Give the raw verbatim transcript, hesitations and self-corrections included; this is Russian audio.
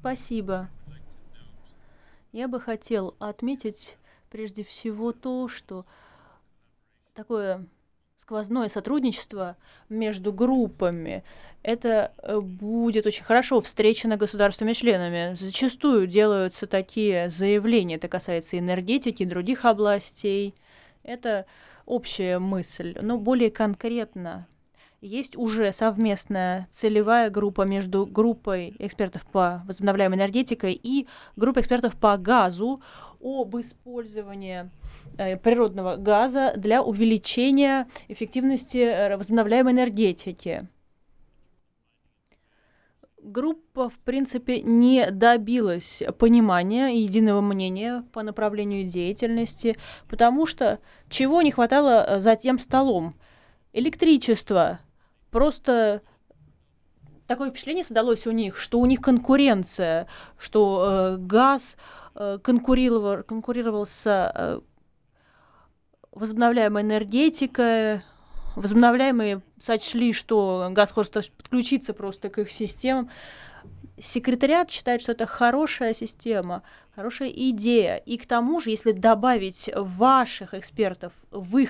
Спасибо. Я бы хотел отметить прежде всего то, что такое сквозное сотрудничество между группами, это э, будет очень хорошо встречено государствами-членами. Зачастую делаются такие заявления, это касается энергетики и других областей. Это общая мысль, но более конкретно. Есть уже совместная целевая группа между группой экспертов по возобновляемой энергетике и группой экспертов по газу об использовании э, природного газа для увеличения эффективности э, возобновляемой энергетики. Группа, в принципе, не добилась понимания и единого мнения по направлению деятельности, потому что чего не хватало э, за тем столом? Электричество. Просто такое впечатление создалось у них, что у них конкуренция, что э, газ э, конкурировал, конкурировал с э, возобновляемой энергетикой. Возобновляемые сочли, что газ хочет подключиться просто к их системам. Секретариат считает, что это хорошая система, хорошая идея. И к тому же, если добавить ваших экспертов в их